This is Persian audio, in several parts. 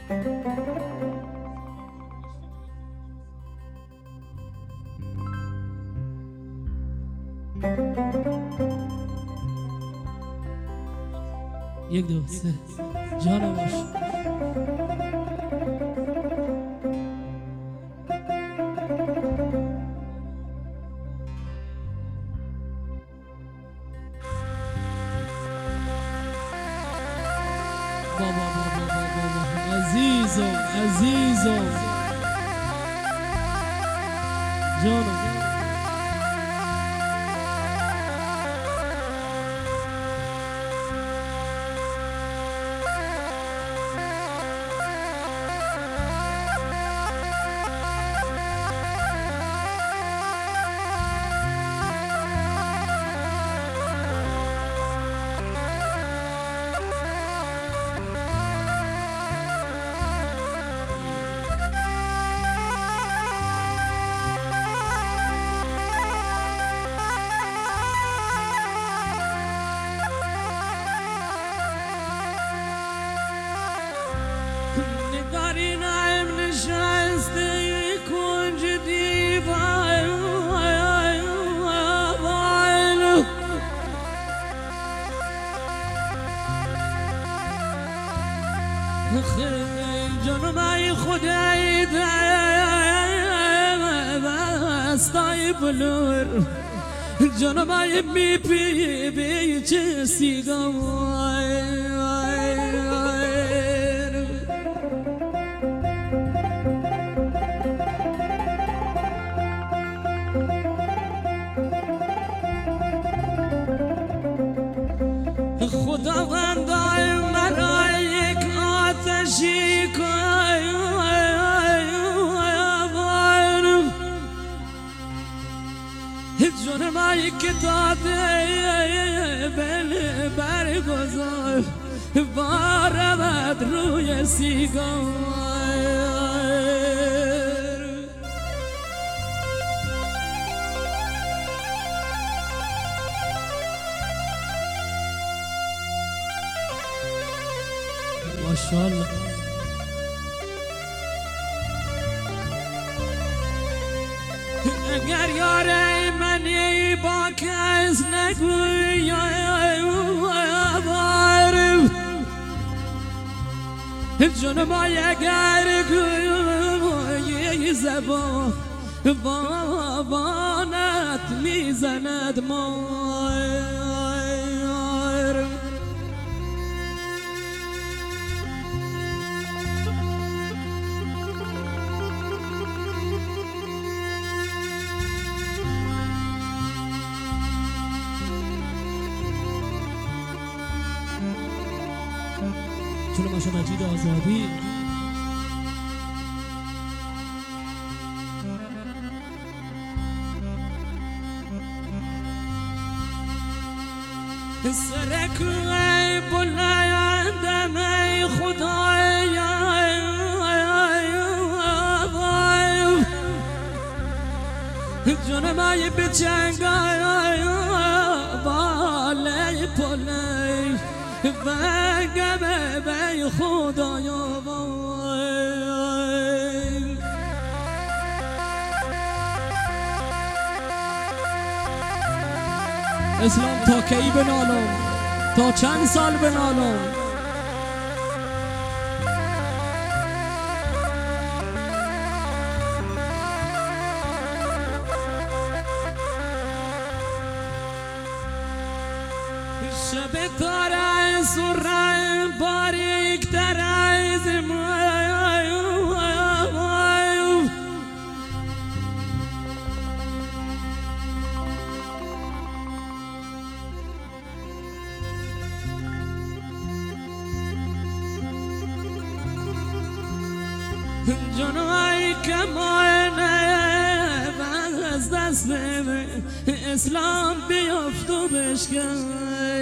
یک دو سه جانم باش. بابا عزیزم جانم. نگاری نایم نشسته کنج دیوار جانم ای خدای دستای بلور جانم ای بی چه سیگار خداوندای مرا یک آتشی کن جانم ای که داده بل برگذار بارود روی سیگار ماشاءالله. اگر یار منی با کس نگوی جانم اگر گوی زبان بانت میزند مار چون ماشا مجید آزادی سرکوی بلندم ای خدای جانم ای بچنگای بالی پلی بگم بی خدایا اسلام تا کی بنالم تا چند سال بنالم شب تاره سرای باریک تره زمای جانوی کمانه از دست اسلام بیافت و بشکست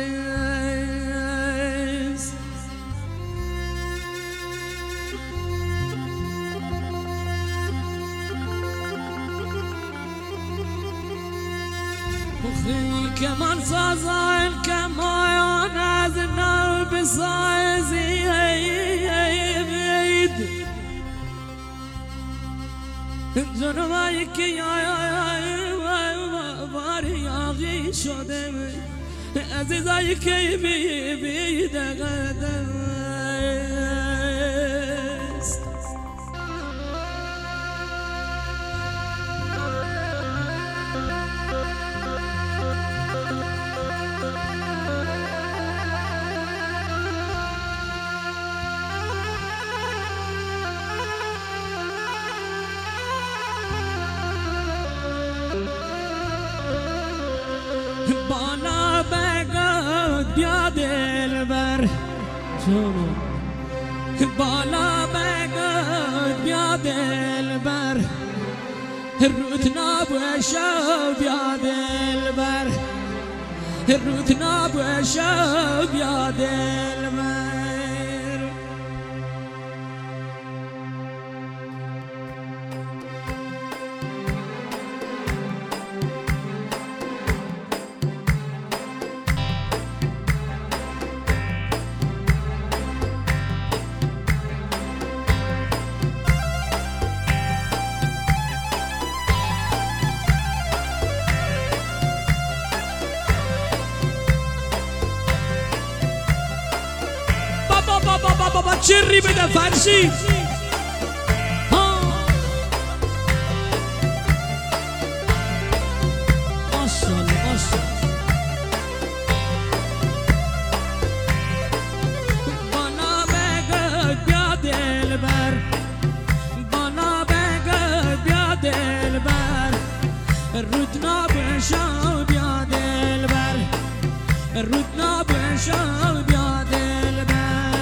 کمان سازن کمان از نو بسازید جنوایی که باری آغی شده عزیزایی که بی دقدم است بالا بگود بیا دلبر جانو بالا بگود بیا دلبر رود نبوشو بیا دلبر رود نبوشو بیا دلبر بابا چری بده فرشی ماشاءالله ماشاءالله بانا بگو بیا دلبر بانا بگو بیا دلبر رود نبوشو بیا دلبر رود نبوشو بیا دلبر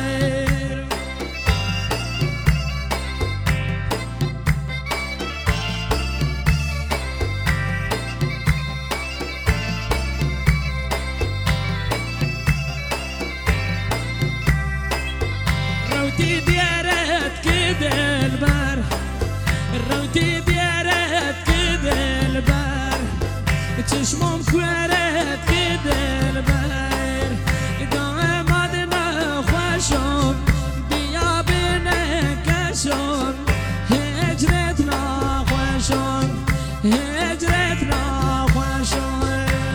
روتی بیارد که دلبر روتی بیارد که دلبر چشمم کورد که دلبر داماد نخوشم بیا بنکشم هجرت نخوشم هجرت نخوشم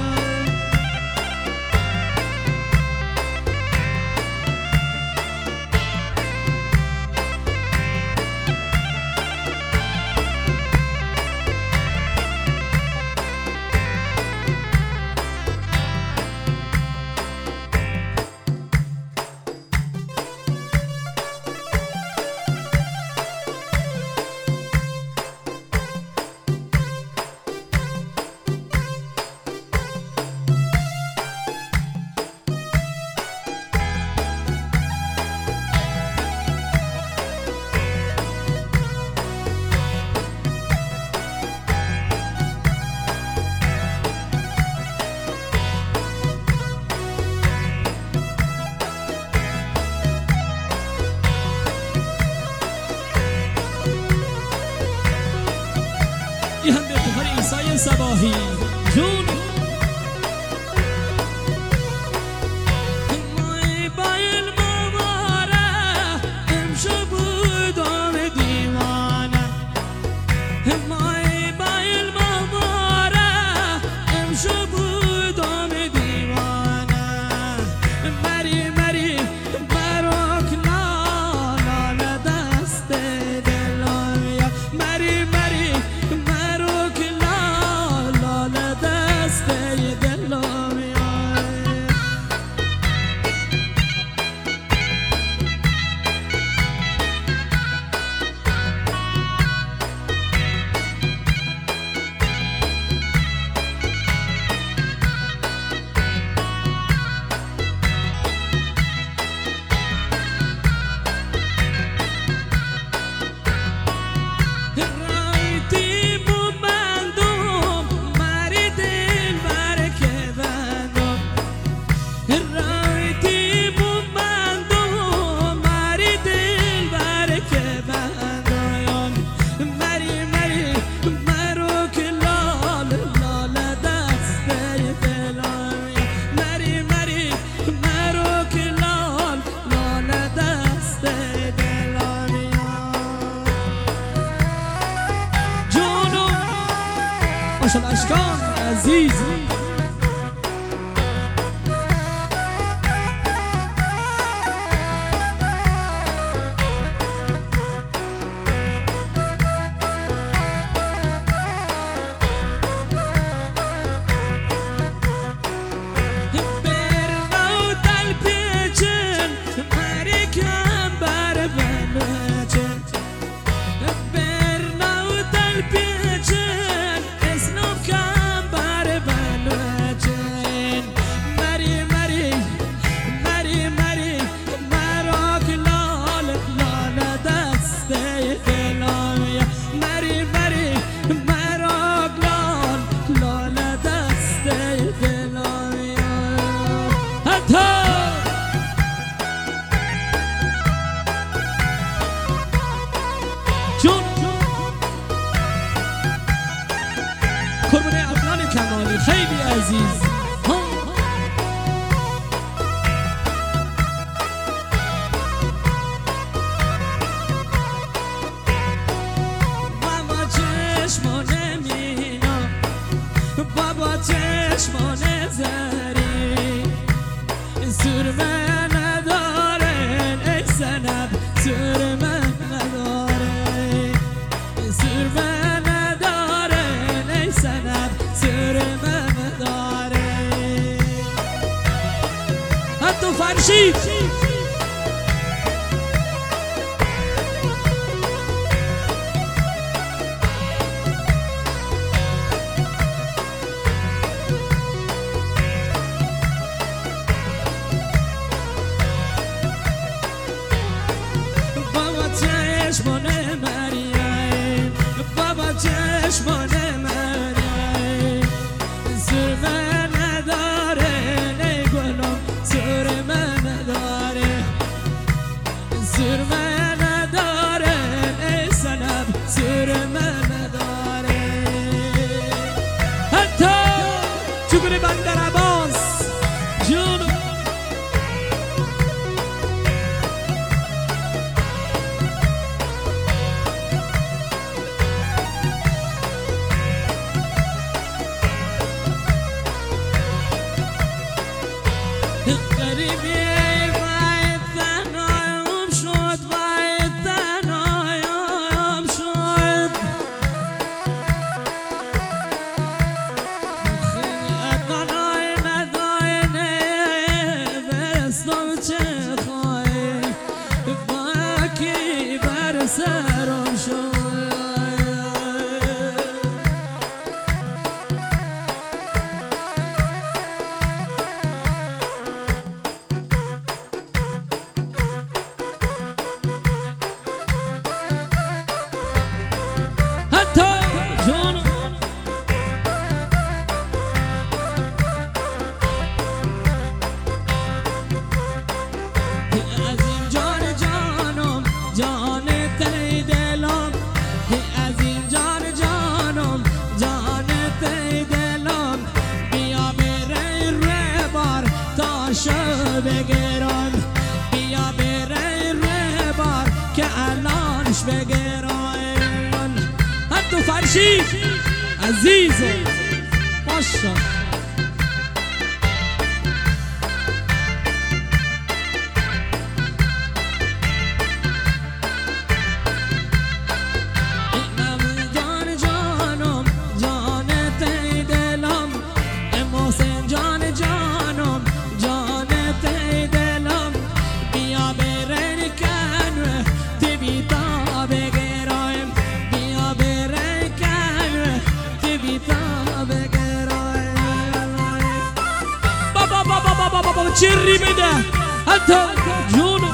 یه هم به افتخار عیسی صباحی جون مای بایل مباره امشو بودم دیوانه مای بایل مباره امشو بودم دیوانه مری مری مروک لالا دست دلم یا مری مری عشقان عزیز قربون عدنان کمالی خیلی عزیز بابا چشمان مینا بابا چشمان زری سرمه ندارن ای سنب سرمه ندارن سرمه ندارن ای سنب سرمه ندارن حتی فرشید چشمان مریم بابا چشمان مریم سرمه نداره ای گلم سرمه نداره سرمه نداره ای سنب سرمه نداره حتی چگونه بندر عباس جون غریبی باید تنهایم شد باید تنهایم شد خیلی نداینه برستم چه خواهی باکی بر سرم شد بگیرم بیا بره ره بار که الانش بگیرم حتی فرشید عزیزه ماشا چری بده حتی جونم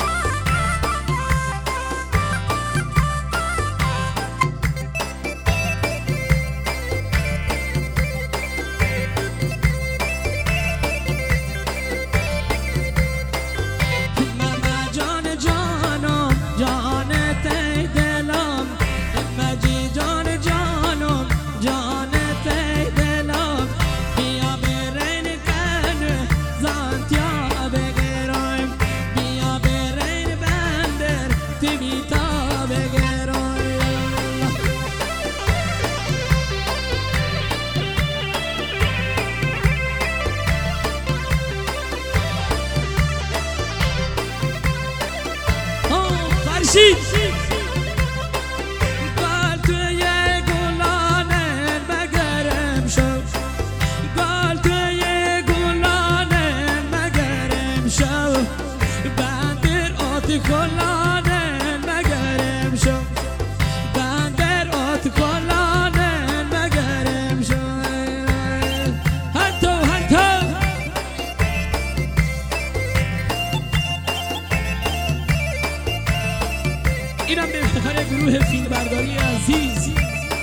ماما جان جانم جان تی دلم مجی جان جانم جان تی دلم بیا برین کن زانتیا بگیرم بیا باشید گل توی گلانه مگرم شو گل توی گلانه مگرم شو بندر آت گلانه مگرم شو بندر آت گلانه مگرم شو حتی اینم به افتخار گروه فیلمبرداری عزیز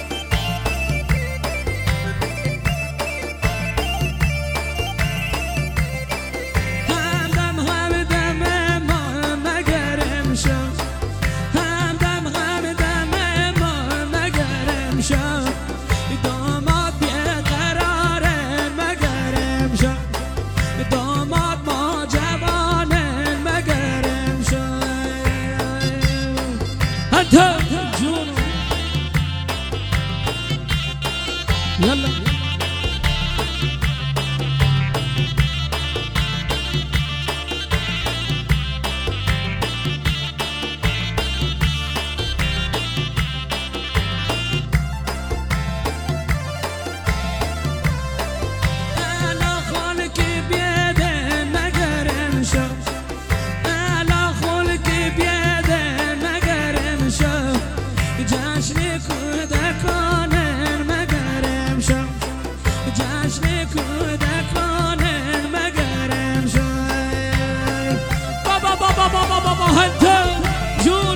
همدم همدم ما مگرم شو همدم همدم ما مگرم شو داماد بیقراره مگرم شو داماد ما جوانه مگرم شو حتی جون یلا الا خالکی بیده مگرم شو الا خالکی بیده مگرم شو جشن کودکانن مگرم شو جشن کودکانن مگرم شو بابا بابا بابا بابا حتی جون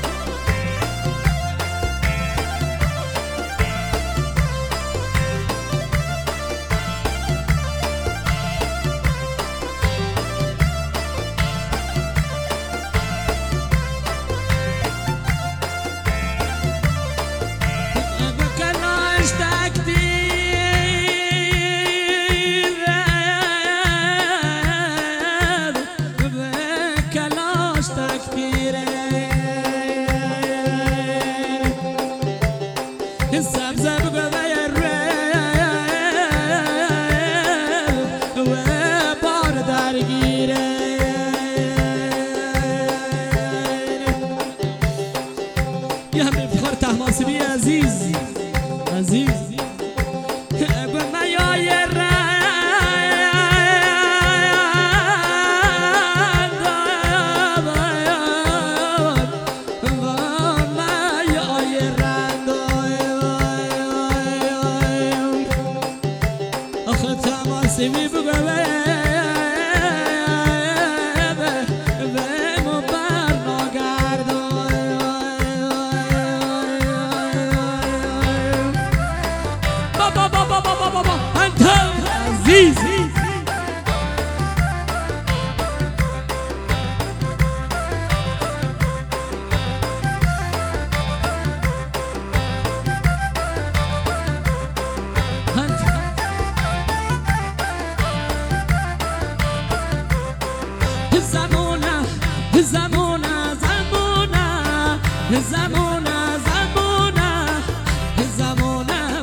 بکلاش تکدیر سبزه بگوه و بار درگیره یه همه افتخار تحماسبی عزیز به میای تماسبی بگوه به مبر ناگردان بابا بابا بابا بابا انت عزیز زمانه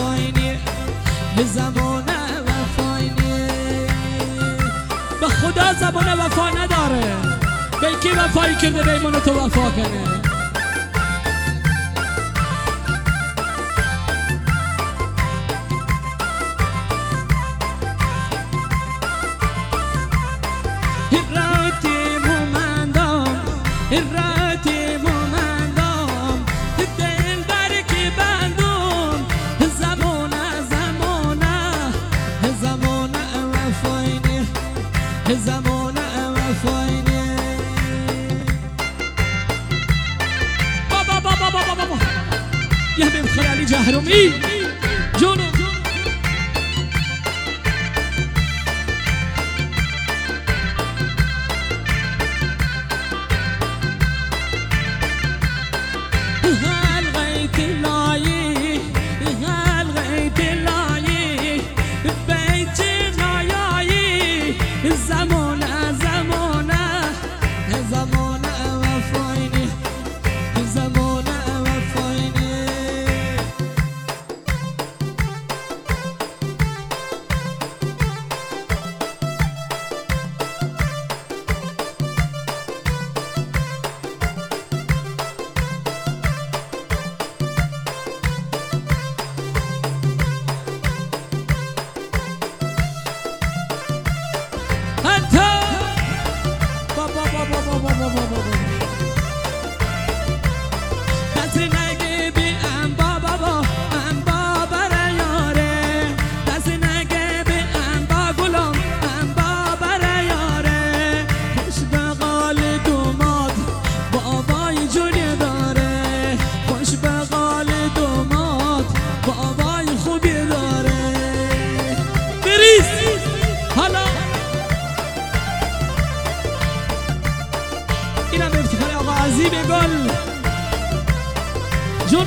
وفاینی به خدا زبان وفا نداره به کی وفایی کرده به ایمان تو وفا کنه راتی مومندم دل برکی بندم زمانه وفاینی زمانه وفاینی بابا بابا بابا بابا یه همه افتخار علی جهرومی جونو حتی بابا بابا بابا بابا بابا دست نگه بی انبا بابا انبا برای یاره دست نگه بی انبا گلم انبا برای یاره خوش به قال دوماد بابای جونی داره خوش به قال دوماد بابای خوبی داره بریز حالا اینم افتخار آقا عظیم گل جونو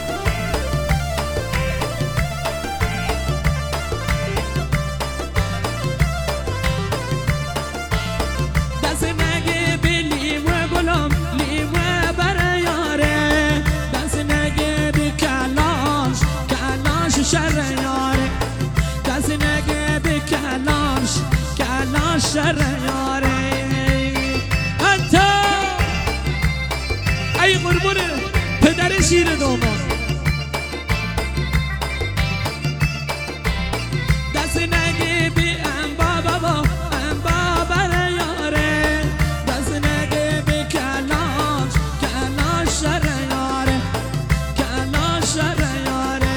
دست نگه بی لیمو گلم لیمو برای یاره دست نگه بی کلاش کلاش شر یاره دست نگه بی کلاش کلاش شر یاره حتی ای قربونه پدر شیر دومان دست نگه بی انبا بابا انبا برای یاره دست نگه بی کلاش کلاش شر یاره کلاش شر یاره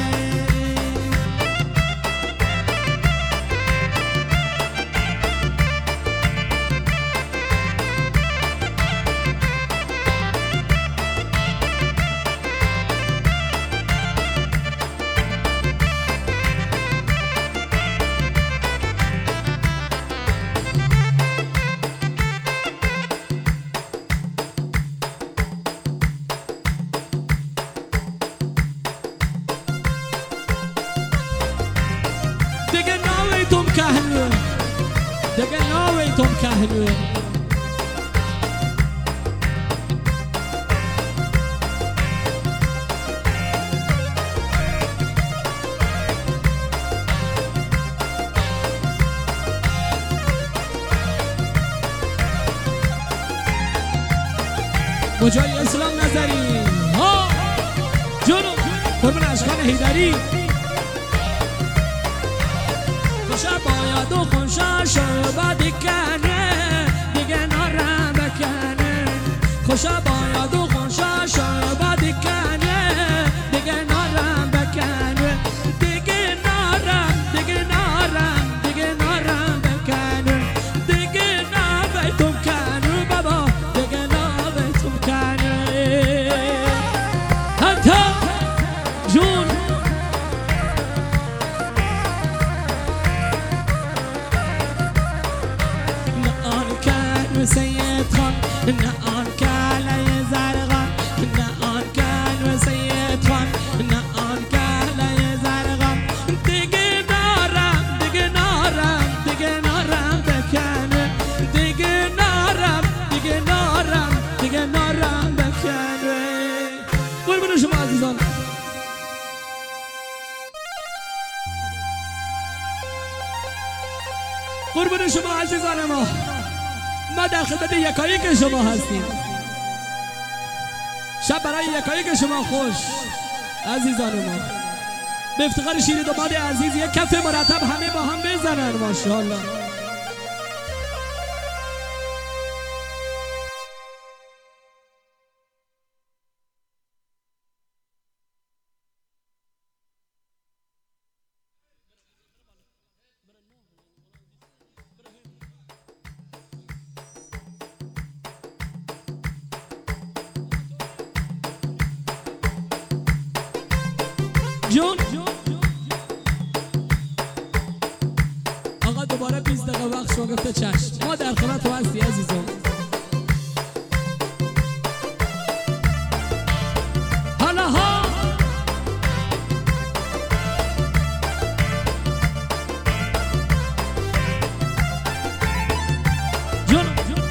دیگه ناویتم کهنوه دیگه ناویتم کهنوه مجای اسلام نظری ها جونو قربون اشکان حیدری خوشا باید و خوشا شبا دیکنه دیگه نارم بکنه خوشا باید و خوشا شبا دیکنه دیگه نارم بکنه دیگه نارم دیگه نارم دیگه نارم بکنه دیگه نابیتم کنه بابا دیگه نابیتم کنه حتی جون سید خان نه آن کله زرقان نه آن کل سید خان نه آن کله زرقان دیگه نارم دیگه نارم دیگه نارم بکنه دیگه نارم دیگه نارم دیگه نارم بکنه قربون شما عزیزان قربون شما عزیزان ما در خدمت یکایک شما هستیم شب برای یکایک شما خوش عزیزان ما به افتخار شیر داماد عزیز یک کف مرتب همه با هم بزنن ماشاءالله جون آقا دوباره 20 دقیقه وقت شما گفته چشم ما در خدمت تو هستی عزیزم حالا ها جون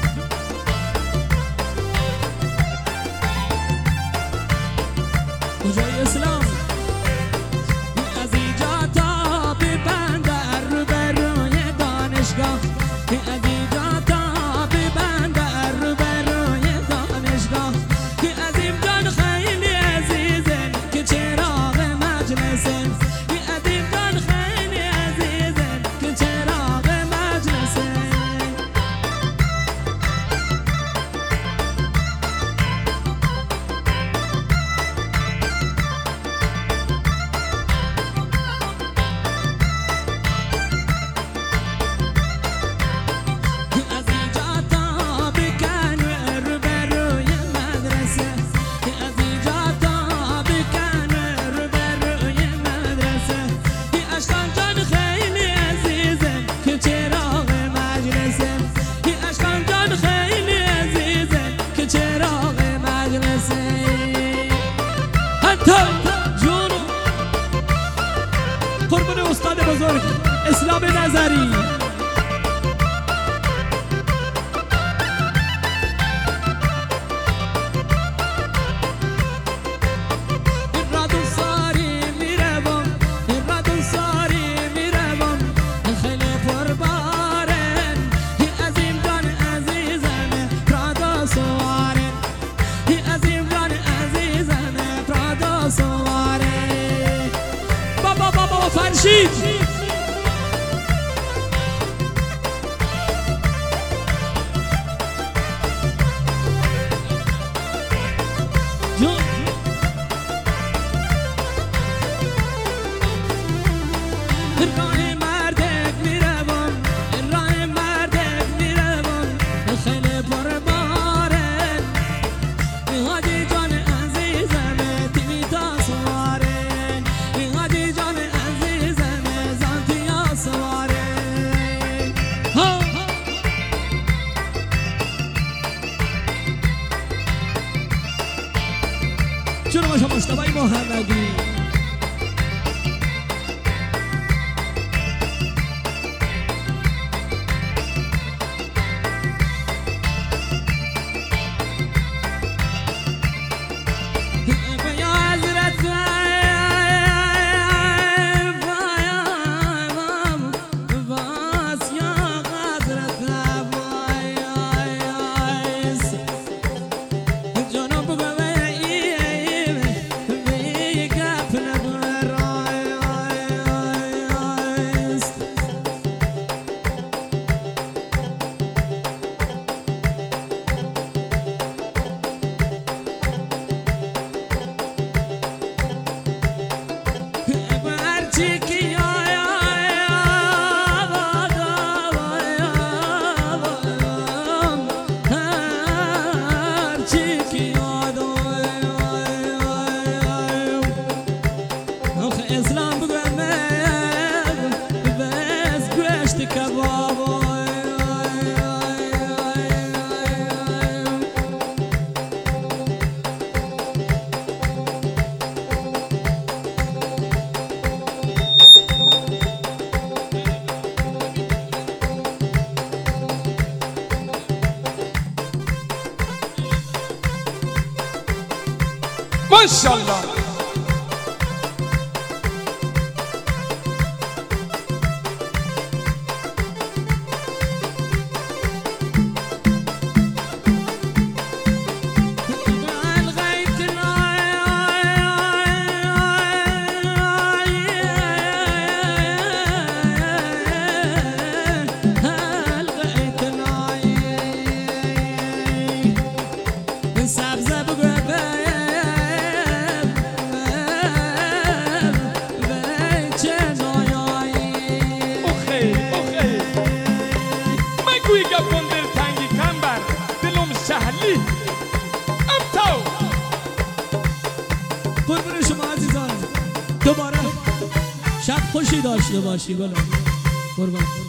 کجای اسلام از اینجا تا به بندر رو بروی دانشگاه از اینجا تا به بندر رو بروی دانشگاه که از این جان خیلی عزیزن که چراغ مجلسن که از این جان خیلی عزیزن که چراغ مجلسن خورشید راه مردک میروم راه مردک میروم خیلی پرباره هادی جان عزیزم تیمی تا سواره هادی جان عزیزم زانتیا سواره چرا باشم مصطفی محمدی ماشاءالله قربون شما عزیزان دوباره شب خوشی داشته باشی. قربان